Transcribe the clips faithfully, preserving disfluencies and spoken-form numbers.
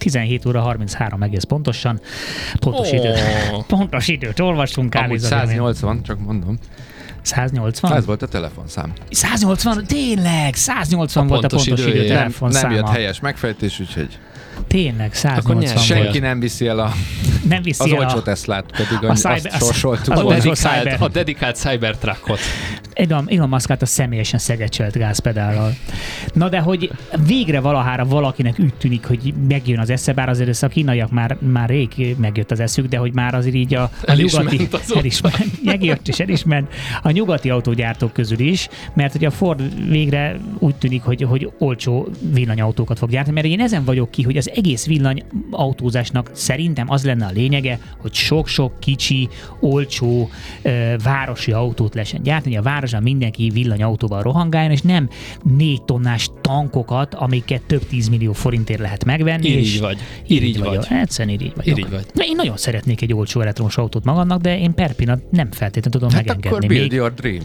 tizenhét óra harminchárom egész pontosan. Pontos, oh. időt, pontos időt olvastunk. Amúgy száznyolcvan, csak mondom. száznyolcvan? Ez volt a telefonszám. száznyolcvan? Tényleg! száznyolcvan a volt a pontos idő, idő telefonszáma. Nem jött helyes megfejtés, úgyhogy... Tényleg, száznyolcvan senki volt. nem viszi el a, nem viszi az el olcsó a... Teslát, pedig a azt cyber, sorsoltuk. A, a, dedikált, a dedikált Cybertruckot. Elon, Elon Muskát a személyesen szegecselt gázpedállal. Na de hogy végre valahára valakinek úgy tűnik, hogy megjön az esze, bár azért ezt a kínaiak már, már rég megjött az eszük, de hogy már azért így a, a nyugati... Elisment, megjött és elisment a nyugati autógyártók közül is, mert hogy a Ford végre úgy tűnik, hogy, hogy olcsó villanyautókat fog gyártani, mert én ezen vagyok ki, hogy az egész villanyautózásnak szerintem az lenne a lényege, hogy sok-sok kicsi, olcsó ö, városi autót lehessen gyártani. A városban mindenki villanyautóval rohangáljon, és nem négy tonnás tankokat, amiket több tízmillió forintért lehet megvenni. Irigy vagy. Irigy vagy. vagy. Egyszerűen irigy vagyok. Irigy vagy. Én nagyon szeretnék egy olcsó elektromos autót magamnak, de én per pillanat nem feltétlenül tudom hát megengedni. Hát akkor build your dream.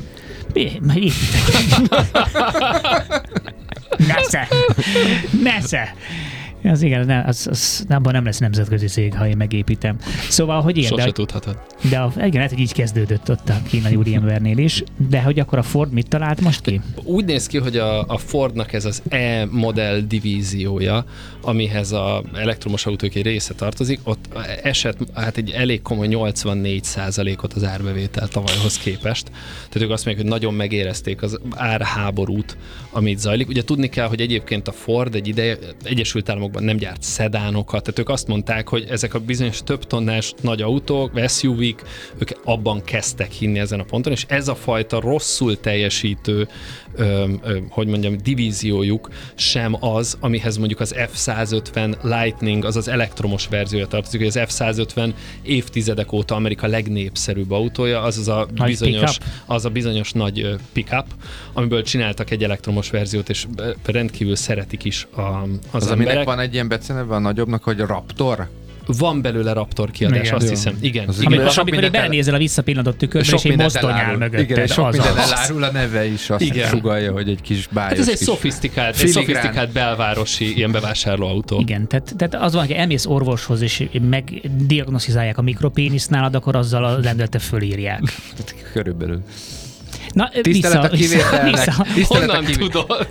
Nesze! Nesze! Az igen, nem, az, az, abban nem lesz nemzetközi cég, ha én megépítem. Szóval, hogy igen, sose de, tudhatod. De a, igen, lehet, hogy így kezdődött ott a kínai úriembernél is, de hogy akkor a Ford mit talált most ki? Úgy néz ki, hogy a, a Fordnak ez az E-modell divíziója, amihez az elektromos autók egy része tartozik, ott esett hát egy elég komoly nyolcvannégy százalékot az árbevétel tavalyhoz képest. Tehát ők azt mondják, hogy nagyon megérezték az árháborút, amit zajlik. Ugye tudni kell, hogy egyébként a Ford egy ideje Egyesült Államokban nem gyárt szedánokat, tehát ők azt mondták, hogy ezek a bizonyos több tonnás nagy autók, es u vé-k, ők abban kezdtek hinni ezen a ponton, és ez a fajta rosszul teljesítő, ö, ö, hogy mondjam, divíziójuk sem az, amihez mondjuk az F százötven Lightning, az az elektromos verziója tartozik, hogy az F százötven évtizedek óta Amerika legnépszerűbb autója, az az a bizonyos, az a bizonyos nagy pickup, amiből csináltak egy elektromos verziót, és rendkívül szeretik is a, az, az emberek. Van egy ilyen beceneve a nagyobbnak, hogy Raptor? Van belőle Raptor kiadás, igen, azt jó. hiszem. Igen. Az igen. Amikor, amikor belénézel a visszapillantott tükörbe, és egy mozdony áll mögötted. Igen, sok minden elárul, a neve is azt igen. sugalja, hogy egy kis bájos. Hát ez egy szofisztikált, egy szofisztikált belvárosi ilyen bevásárlóautó. Igen, tehát, tehát az van, hogy elmész orvoshoz, és megdiagnosztizálják a mikropéniszt nálad, akkor azzal a lendületet fölírják. Körülbelül. Na, tisztelet a kivételnek. Vissza. Honnan a kivé... tudod?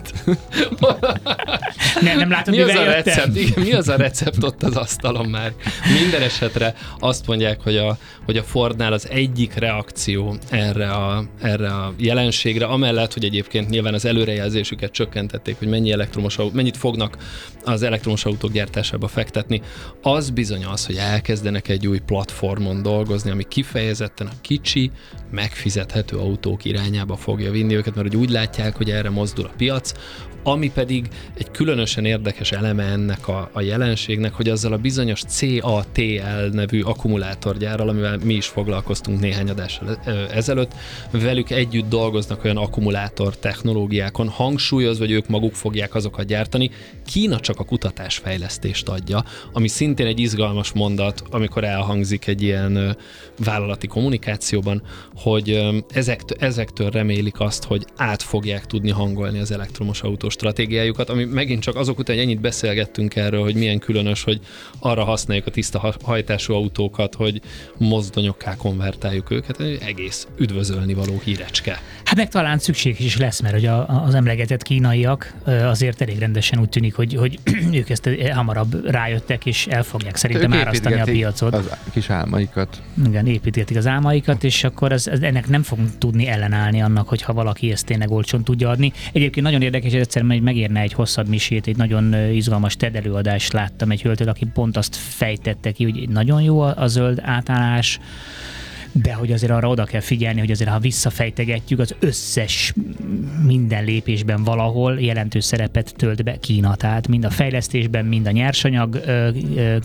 nem, nem látod, mi az a jöttem? recept? Igen, mi az a recept ott az asztalon már? Minden esetre azt mondják, hogy a, hogy a Fordnál az egyik reakció erre a, erre a jelenségre, amellett, hogy egyébként nyilván az előrejelzésüket csökkentették, hogy mennyi elektromos autó, mennyit fognak az elektromos autók gyártásába fektetni, az bizony az, hogy elkezdenek egy új platformon dolgozni, ami kifejezetten a kicsi, megfizethető autók irányába fogja vinni őket, mert hogy úgy látják, hogy erre mozdul a piac, ami pedig egy különösen érdekes eleme ennek a, a jelenségnek, hogy azzal a bizonyos cé á té el nevű akkumulátorgyárral, amivel mi is foglalkoztunk néhány adással ezelőtt, velük együtt dolgoznak olyan akkumulátor technológiákon, hangsúlyozva, hogy ők maguk fogják azokat gyártani. Kína csak a kutatásfejlesztést adja, ami szintén egy izgalmas mondat, amikor elhangzik egy ilyen vállalati kommunikációban, hogy ezektől, ezektől remélik azt, hogy át fogják tudni hangolni az elektromos autós stratégiájukat, ami megint csak azok után, hogy ennyit beszélgettünk erről, hogy milyen különös, hogy arra használjuk a tiszta hajtású autókat, hogy mozdonyokká konvertáljuk őket, egész üdvözölni való hírecske. Hát meg talán szükség is lesz, mert hogy a, az emlegetett kínaiak azért elég rendesen úgy tűnik, hogy, hogy ők ezt hamarabb rájöttek, és el fogják szerintem árasztani a piacot. Az kis álmaikat. Igen, építgetik az álmaikat, és akkor ez, ez, ennek nem fogunk tudni ellenállni annak, hogyha valaki ezt tényleg olcsón tudja adni. Egyébként nagyon érdekes, hogy egyszer megérne egy hosszabb misét, egy nagyon izgalmas TED előadást láttam egy hölgytől, aki pont azt fejtette ki, hogy nagyon jó a, a zöld átállás, de hogy azért arra oda kell figyelni, hogy azért ha visszafejtegetjük, az összes minden lépésben valahol jelentős szerepet tölt be Kína. Tehát mind a fejlesztésben, mind a nyersanyag ö, ö,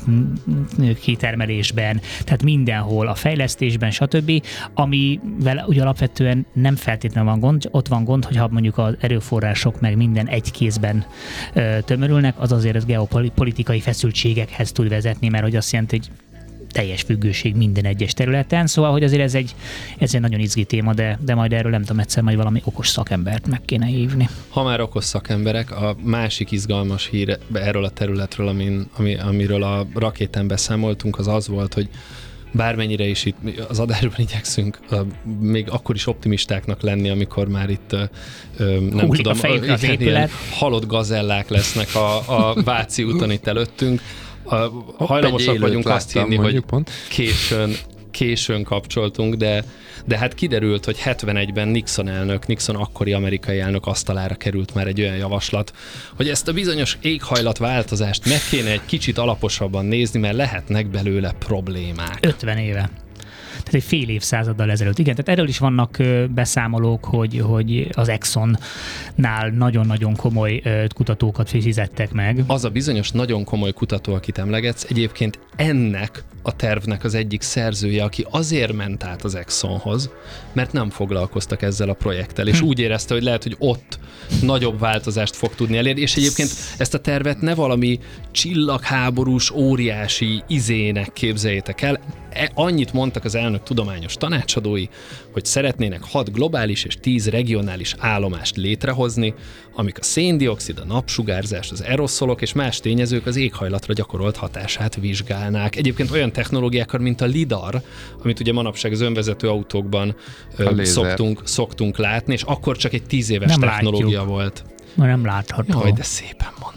kitermelésben, tehát mindenhol a fejlesztésben, stb. Amivel ugye alapvetően nem feltétlenül van gond, ott van gond, hogyha mondjuk az erőforrások meg minden egy kézben ö, tömörülnek, az azért az geopolitikai feszültségekhez tud vezetni, mert hogy azt jelenti, hogy teljes függőség minden egyes területen, szóval, hogy azért ez egy, ez egy nagyon izgi téma, de, de majd erről nem tudom, egyszer majd valami okos szakembert meg kéne hívni. Ha már okos szakemberek, a másik izgalmas hír erről a területről, amin, ami, amiről a rakétán beszámoltunk, az az volt, hogy bármennyire is itt az adásban igyekszünk még akkor is optimistáknak lenni, amikor már itt nem Húlik tudom, a az épület. halott gazellák lesznek a, a Váci úton itt előttünk. A, hajlamosak vagyunk azt hinni, hogy pont. későn, későn kapcsoltunk, de, de hát kiderült, hogy hetvenegyben Nixon elnök, Nixon akkori amerikai elnök asztalára került már egy olyan javaslat, hogy ezt a bizonyos éghajlatváltozást meg kéne egy kicsit alaposabban nézni, mert lehetnek belőle problémák. ötven éve. Tehát egy fél évszázaddal ezelőtt. Igen, tehát erről is vannak beszámolók, hogy, hogy az Exxonnál nagyon-nagyon komoly kutatókat fizettek meg. Az a bizonyos nagyon komoly kutató, akit emlegetsz, egyébként ennek a tervnek az egyik szerzője, aki azért ment át az Exxonhoz, mert nem foglalkoztak ezzel a projekttel, és hm. úgy érezte, hogy lehet, hogy ott nagyobb változást fog tudni elérni, és egyébként ezt a tervet ne valami csillagháborús, óriási izének képzeljétek el. Annyit mondtak az elnök tudományos tanácsadói, hogy szeretnének hat globális és tíz regionális állomást létrehozni, amik a széndioxid, a napsugárzás, az aeroszolok és más tényezők az éghajlatra gyakorolt hatását vizsgálnák. Egyébként olyan technológiákkal, mint a lidar, amit ugye manapság az önvezető autókban ö, szoktunk, szoktunk látni, és akkor csak egy tíz éves nem technológia látjuk. Volt. Ma nem látható. Jaj, de szépen mondtad.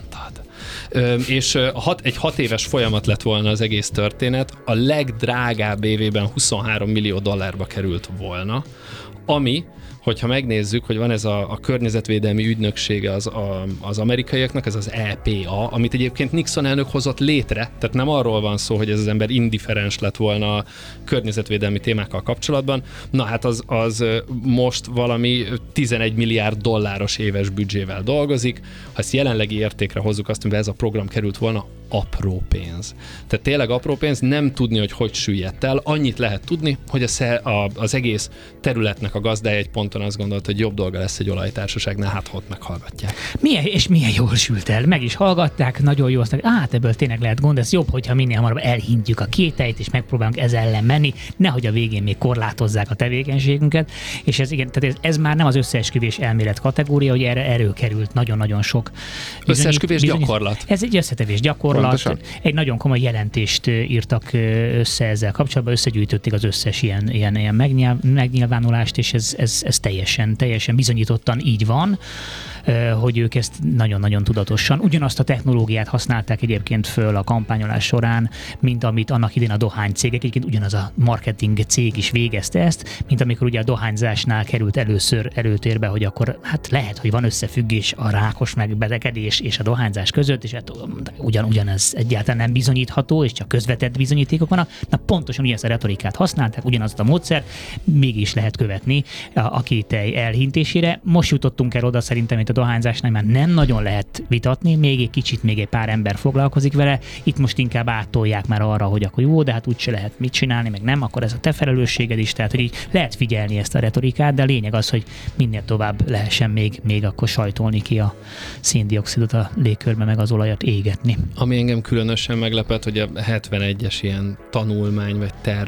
Ö, és hat, egy hat éves folyamat lett volna az egész történet, a legdrágább évében huszonhárom millió dollárba került volna, ami, hogyha megnézzük, hogy van ez a, a környezetvédelmi ügynöksége az, a, az amerikaiaknak, ez az E P A, amit egyébként Nixon elnök hozott létre, tehát nem arról van szó, hogy ez az ember indifferens lett volna a környezetvédelmi témákkal kapcsolatban, na hát az, az most valami tizenegy milliárd dolláros éves büdzsével dolgozik, ha ezt jelenlegi értékre hozzuk azt, amiben ez a program került volna, apró pénz. Tehát tényleg apró pénz, nem tudni, hogy hogy süllyedt el, annyit lehet tudni, hogy a sze, a, az egész területnek a gazdája egy ponton azt gondolta, hogy jobb dolga lesz egy olajtársaságnál, hát ott meghallgatják. Milyen, és milyen jól sült el, meg is hallgatták, nagyon jó, aztán, hát ebből tényleg lehet gond, ez jobb, hogyha minél hamarabb elhintjük a kételyt, és megpróbálunk ez ellen menni, nehogy a végén még korlátozzák a tevékenységünket, és ez igen, tehát ez, ez már nem az összeesküvés elmélet kategória, hogy erre erő került nagyon-nagyon sok. Összeesküvés gyakorlat. Ez egy összetevés gyakorlat. Pontosan. Egy nagyon komoly jelentést írtak össze ezzel kapcsolatban, összegyűjtötték az összes ilyen, ilyen, ilyen megnyilvánulást, és ez, ez, ez teljesen, teljesen bizonyítottan így van, hogy ők ezt nagyon-nagyon tudatosan, ugyanazt a technológiát használták egyébként föl a kampányolás során, mint amit annak idén a dohánycégek, egyébként ugyanaz a marketing cég is végezte ezt, mint amikor ugye a dohányzásnál került először előtérbe, hogy akkor hát lehet, hogy van összefüggés a rákos megbetegedés és a dohányzás között, és hát ugyan, ugyanez egyáltalán nem bizonyítható, és csak közvetett bizonyítékok vannak. Na pontosan ugyanezt a retorikát használták, ugyanazt a módszer, mégis lehet követni a, a kételj elhintésére. Most jutottunk el oda szerintem, mint a dohányzásnál már nem nagyon lehet vitatni, még egy kicsit, még egy pár ember foglalkozik vele, itt most inkább áttolják már arra, hogy akkor jó, de hát úgyse lehet mit csinálni, meg nem, akkor ez a te felelősséged is, tehát hogy így lehet figyelni ezt a retorikát, de a lényeg az, hogy minél tovább lehessen még, még akkor sajtolni ki a széndioxidot a légkörbe, meg az olajat égetni. Ami engem különösen meglepett, hogy a hetvenegyes ilyen tanulmány vagy terv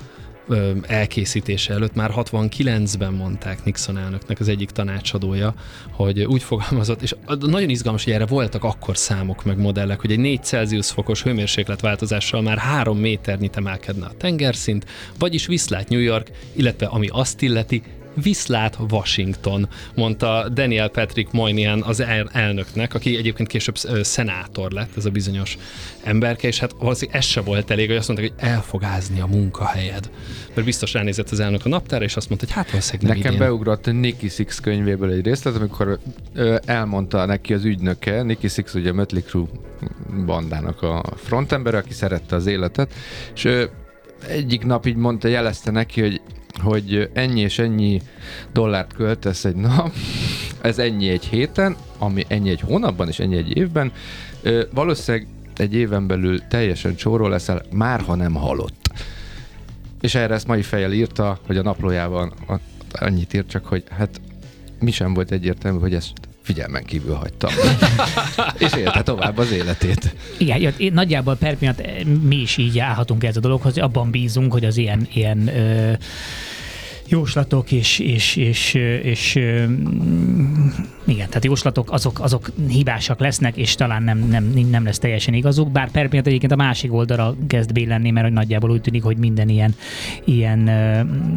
elkészítése előtt már hatvankilencben mondták Nixon elnöknek az egyik tanácsadója, hogy úgy fogalmazott, és nagyon izgalmas, hogy erre voltak akkor számok meg modellek, hogy egy négy Celsius fokos hőmérsékletváltozással már három méternyit emelkedne a tengerszint, vagyis viszlát New York, illetve ami azt illeti, viszlát Washington, mondta Daniel Patrick Moynihan az el- elnöknek, aki egyébként később szenátor lett, ez a bizonyos emberke, és hát valószínűleg ez se volt elég, hogy azt mondták, hogy el fog ázni a munkahelyed. Mert biztos ránézett az elnök a naptára, és azt mondta, hogy hát valószínűleg nekem idén. Beugrott Nicky Six könyvéből egy részlet, amikor ö, elmondta neki az ügynöke, Nicky Six ugye a Mötley Crüe bandának a frontember, aki szerette az életet, és ö, egyik nap így mondta, jelezte neki, hogy hogy ennyi és ennyi dollárt költesz egy nap, ez ennyi egy héten, ami ennyi egy hónapban és ennyi egy évben, ö, valószínűleg egy éven belül teljesen csóró leszel, már ha nem halott. És erre ezt mai fejjel írta, hogy a naplójában annyit írt csak, hogy hát mi sem volt egyértelmű, hogy ezt figyelmen kívül hagytam. És élte tovább az életét. Igen, én nagyjából per pillanat mi is így állhatunk ez a dologhoz, abban bízunk, hogy az ilyen, ilyen ö, jóslatok és, és, és, és ö, igen, tehát jóslatok azok, azok hibásak lesznek, és talán nem, nem, nem lesz teljesen igazuk, bár per pillanat egyébként a másik oldalra kezd billenni, mert hogy nagyjából úgy tűnik, hogy minden ilyen, ilyen ö,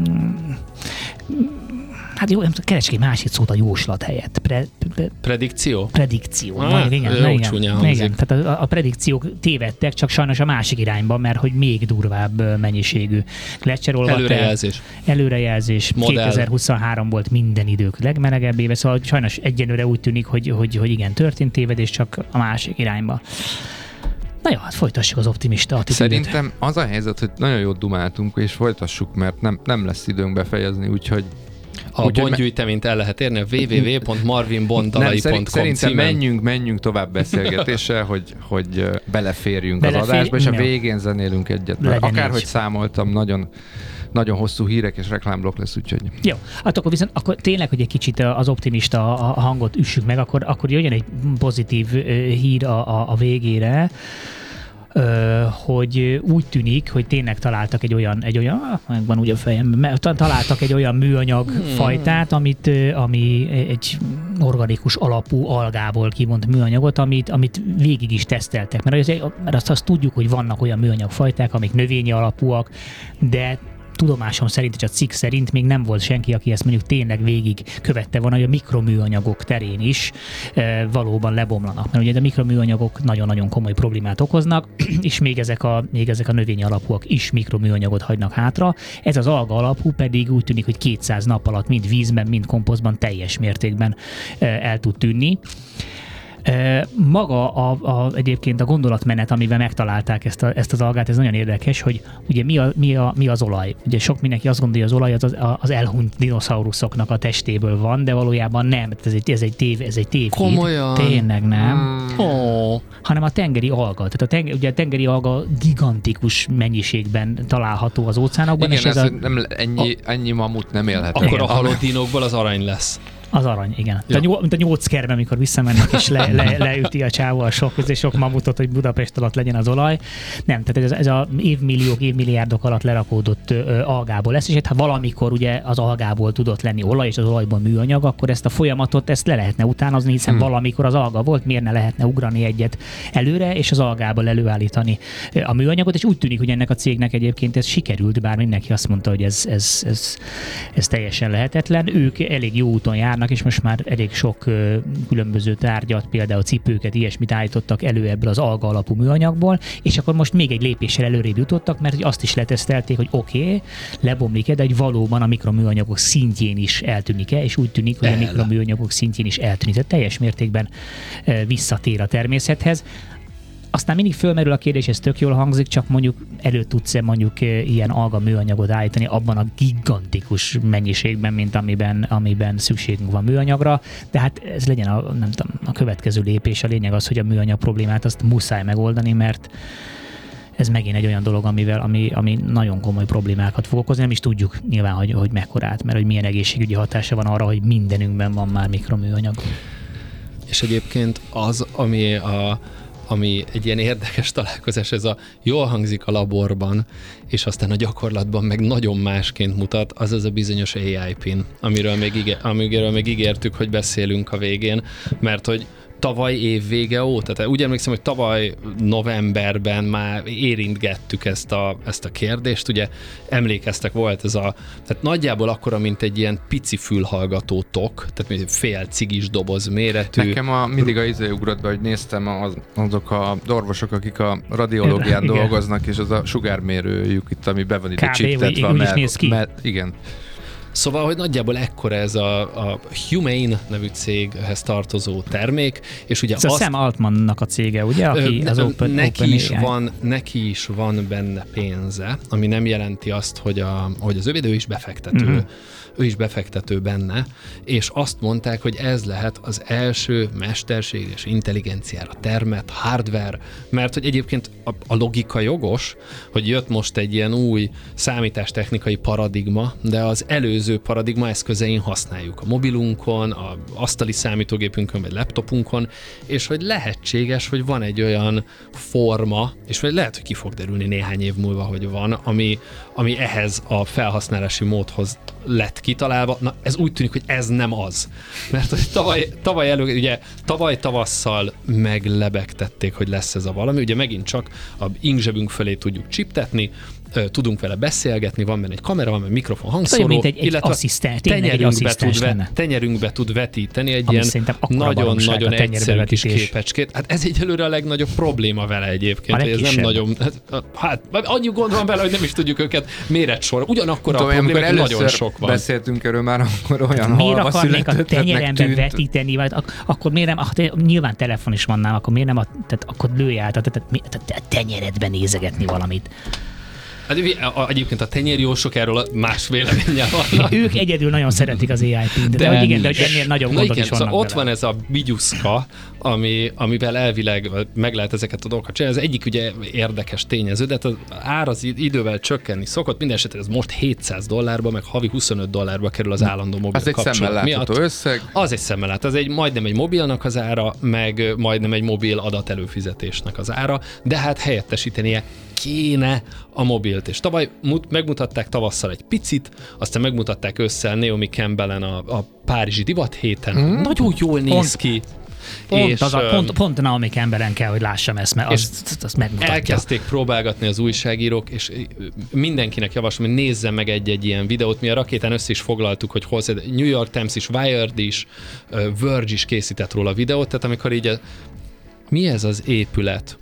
hát jó, nem tudom, keresek egy másik szót a jóslat helyett. Pre, pre, Predikció? Predikció. Ah, Majd, igen, jó igen, csúnya igen, hangzik. igen. Tehát a, a predikciók tévedtek, csak sajnos a másik irányba, mert hogy még durvább mennyiségű Gletscher olvadt el. Előrejelzés. Előrejelzés. Modell. kétezer-huszonhárom volt minden idők legmelegebb éve, szóval sajnos egyenlőre úgy tűnik, hogy, hogy, hogy igen, történt tévedés, csak a másik irányba. Na jó, hát folytassuk az optimista attitűdöt. Szerintem az a helyzet, hogy nagyon jót dumáltunk, és folytassuk, mert nem, nem lesz időnk befejezni, úgyhogy A Úgyhogy bondgyűjteményt el lehet érni a double-u double-u double-u pont marvin bond dalai pont com Szerintem címen. menjünk, menjünk tovább beszélgetéssel, hogy, hogy beleférjünk Belefér- az adásba, és a jó. végén zenélünk egyet. Legyen Akárhogy így. számoltam, nagyon, nagyon hosszú hírek és reklámblokk lesz, úgyhogy... Jó, hát akkor viszont akkor tényleg, hogy egy kicsit az optimista hangot üssük meg, akkor, akkor jöjjön egy pozitív hír a, a, a végére, hogy úgy tűnik, hogy tényleg találtak egy olyan, egy olyan, van úgy a fejemben, találtak egy olyan műanyag fajtát, amit, ami egy organikus alapú algából kivont műanyagot, amit, amit végig is teszteltek. Mert, az, mert azt, azt tudjuk, hogy vannak olyan műanyagfajták, amik növényi alapúak, de tudomásom szerint, és a cikk szerint még nem volt senki, aki ezt mondjuk tényleg végig követte volna, hogy a mikroműanyagok terén is e, valóban lebomlanak. Mert ugye a mikroműanyagok nagyon-nagyon komoly problémát okoznak, és még ezek a, még ezek a növényi alapúak is mikroműanyagot hagynak hátra. Ez az alga alapú pedig úgy tűnik, hogy kétszáz nap alatt mind vízben, mind komposztban teljes mértékben e, el tud tűnni. Maga a, a, egyébként a gondolatmenet, amivel megtalálták ezt, a, ezt az algát, ez nagyon érdekes, hogy ugye mi, a, mi, a, mi az olaj. Ugye sok mindenki azt gondolja, hogy az olaj az, az, az elhunyt dinoszauruszoknak a testéből van, de valójában nem. Ez egy, ez egy, tév, ez egy tévhír. Komolyan? Tényleg nem. Mm. Oh. Hanem a tengeri alga. Tehát a, tenger, ugye a tengeri alga gigantikus mennyiségben található az óceánokban. Igen, és ez ez a, nem, ennyi, ennyi mamut nem élhet. Akkor Igen. a halott dinókból az arany lesz. Az arany, igen. Ja. A, mint a nyolckerben, amikor visszamennek és le, le, leüti a csávó a sok, sok mamutot, hogy Budapest alatt legyen az olaj. Nem, tehát ez, ez a évmilliók, évmilliárdok alatt lerakódott ö, algából lesz, és hát valamikor ugye az algából tudott lenni olaj, és az olajból műanyag, akkor ezt a folyamatot ezt le lehetne utánozni, hiszen hmm. valamikor az alga volt, miért ne lehetne ugrani egyet előre, és az algából előállítani a műanyagot, és úgy tűnik, hogy ennek a cégnek egyébként ez sikerült, bár mindenki azt mondta, hogy ez, ez, ez, ez teljesen lehetetlen. Ők elég jó úton járnak, és most már elég sok ö, különböző tárgyat, például cipőket, ilyesmit állítottak elő ebből az alga alapú műanyagból, és akkor most még egy lépéssel előrébb jutottak, mert azt is letesztelték, hogy oké, okay, lebomlik-e, de hogy valóban a mikroműanyagok szintjén is eltűnik-e, és úgy tűnik, hogy El. a mikroműanyagok szintjén is eltűnik. Tehát teljes mértékben ö, visszatér a természethez. Aztán mindig fölmerül a kérdés, ez tök jól hangzik, csak mondjuk elő tudsz-e mondjuk ilyen alga műanyagot állítani abban a gigantikus mennyiségben, mint amiben, amiben szükségünk van műanyagra, de hát ez legyen a, nem tudom, a következő lépés. A lényeg az, hogy a műanyag problémát azt muszáj megoldani, mert ez megint egy olyan dolog, amivel, ami, ami nagyon komoly problémákat fog okozni. Nem is tudjuk nyilván, hogy, hogy mekkorát, mert hogy milyen egészségügyi hatása van arra, hogy mindenünkben van már mikroműanyag. És egyébként az, ami a ami egy ilyen érdekes találkozás, ez a jól hangzik a laborban, és aztán a gyakorlatban meg nagyon másként mutat, az az a bizonyos á i pin, amiről még, ígé- amiről még ígértük, hogy beszélünk a végén, mert hogy tavaly év vége óta, tehát úgy emlékszem, hogy tavaly novemberben már érintgettük ezt a, ezt a kérdést, ugye emlékeztek, volt ez a, tehát nagyjából akkora, mint egy ilyen pici fülhallgató tok, tehát egy fél cigis doboz méretű. Nekem a, mindig a izé ugrott be, hogy néztem az, azok a orvosok, akik a radiológián igen. dolgoznak, és az a sugármérőjük itt, ami be van itt csiptetve. Úgy is néz ki. Mert, igen. Szóval, hogy nagyjából ekkora ez a, a Humane nevű céghez tartozó termék, és ugye ez azt... a Sam Altmannak a cége, ugye? Aki ö, az Open, neki, Open is van, neki is van benne pénze, ami nem jelenti azt, hogy, a, hogy az övédő is befektető. Mm-hmm. ő is befektető benne, és azt mondták, hogy ez lehet az első mesterséges intelligenciára termett hardware, mert hogy egyébként a, a logika jogos, hogy jött most egy ilyen új számítástechnikai paradigma, de az előző paradigma eszközein használjuk a mobilunkon, a asztali számítógépünkön, vagy laptopunkon, és hogy lehetséges, hogy van egy olyan forma, és vagy lehet, hogy ki fog derülni néhány év múlva, hogy van, ami, ami ehhez a felhasználási módhoz lett kitalálva. Na, ez úgy tűnik, hogy ez nem az. Mert hogy tavaly, tavaly elő, ugye tavaly tavasszal meglebegtették, hogy lesz ez a valami, ugye megint csak a inkzsebünk fölé tudjuk csiptetni, tudunk vele beszélgetni, van benne egy kamera, van benne egy mikrofon, hangszóró, mint egy, egy illetve asszisztens, tenyerünkbe, egy tud ve, tenyerünkbe tud vetíteni egy ami ilyen nagyon-nagyon egyszerű kis vetítés. képecskét. Hát ez egyelőre a legnagyobb probléma vele egyébként, hogy ez nem nagyon, hát annyi gond van vele, hogy nem is tudjuk őket méretsor. Ugyanakkor a probléma, hogy nagyon sok van. Beszéltünk erről már, akkor olyan miért halva akarnék a tenyerembe tűnt. vetíteni, vagy ak- akkor miért nem, ak- nyilván telefon is van nálam, akkor miért nem, a, tehát akkor lőj át, tehát, tehát a tenyeredben nézegetni valamit. Hát, egyébként a tenyérjósok erről más véleménnyel vannak. Ők egyedül nagyon szeretik az á i té-t, de, de hogy igen, de hogy ennél nagyobb na gondok igen, is vannak szóval ott vele. van ez a bigyuszka, ami, amivel elvileg meg lehet ezeket a dolgokat csinálni. Ez egyik ugye érdekes tényező, de hát az ár az idővel csökkenni szokott. Minden esetre ez most hétszáz dollárba, meg havi huszonöt dollárba kerül az állandó mobil az kapcsolat. egy szemmel látható összeg. Az egy szemmel látható. Az egy majdnem egy mobilnak az ára, meg majdnem egy mobil adatelőfizetésnek az ára, de hát helyettesítenie kéne a mobilt. És tavaly mut, megmutatták tavasszal egy picit, aztán megmutatták ősszel Naomi Campbellen a, a Párizsi divat héten. Mm. Nagyon jól néz pont, ki. Pont, és, az a, pont, pont Naomi Campbellen kell, hogy lássam ezt, mert azt, azt megmutatja. Elkezdték próbálgatni az újságírók, és mindenkinek javaslom, hogy nézzen meg egy-egy ilyen videót. Mi a rakétán össze is foglaltuk, hogy hol szed, New York Times is, Wired is, Verge is készített róla a videót, tehát amikor így a, mi ez az épület?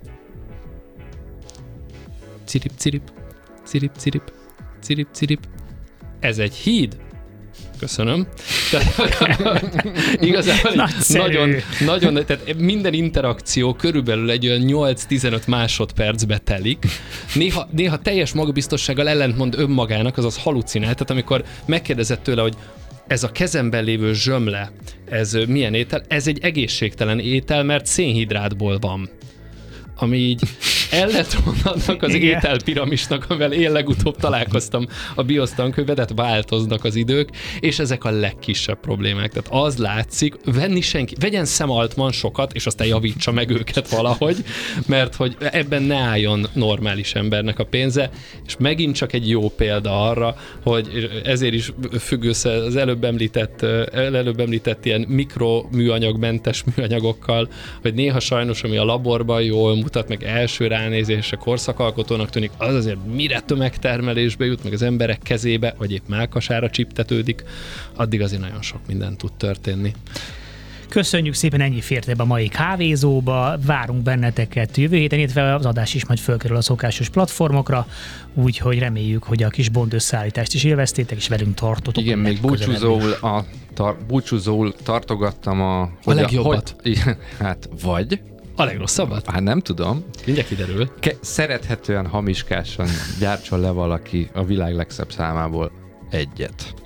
Cirip, cirip, cirip, cirip, cirip, cirip. Ez egy híd? Köszönöm. Tehát, igazából nagyon, nagyon, tehát minden interakció körülbelül egy olyan nyolc-tizenöt másodpercbe telik. Néha, néha teljes magabiztossággal ellentmond önmagának, azaz halucinál. Tehát amikor megkérdezett tőle, hogy ez a kezemben lévő zsömle, ez milyen étel? Ez egy egészségtelen étel, mert szénhidrátból van. Ami így ellentmond annak az ételpiramisnak, amivel én legutóbb találkoztam a biosztankönyvben, tehát változnak az idők, és ezek a legkisebb problémák. Tehát az látszik, venni senki, vegyen Sam Altman sokat, és aztán javítsa meg őket valahogy, mert hogy ebben ne álljon normális embernek a pénze, és megint csak egy jó példa arra, hogy ezért is függ össze az előbb említett, előbb említett ilyen mikroműanyagmentes műanyagokkal, hogy néha sajnos, ami a laborban jól mutat, meg első ránézésre korszakalkotónak tűnik, az azért mire tömegtermelésbe jut, meg az emberek kezébe, vagy épp mellkasára csiptetődik, addig azért nagyon sok minden tud történni. Köszönjük szépen, ennyi fért ebbe a mai kávézóba, várunk benneteket jövő héten, illetve az adás is majd fölkerül a szokásos platformokra, úgyhogy reméljük, hogy a kis Bond összeállítást is élveztétek, és velünk tartotok. Igen, még búcsúzóul, a, tar, búcsúzóul tartogattam a... A legjobbat. Hogy, hát, vagy... A legrosszabbat? Hát nem tudom. Mindjárt kiderül. Ke- szerethetően hamiskásan gyártson le valaki a világ legszebb számából egyet.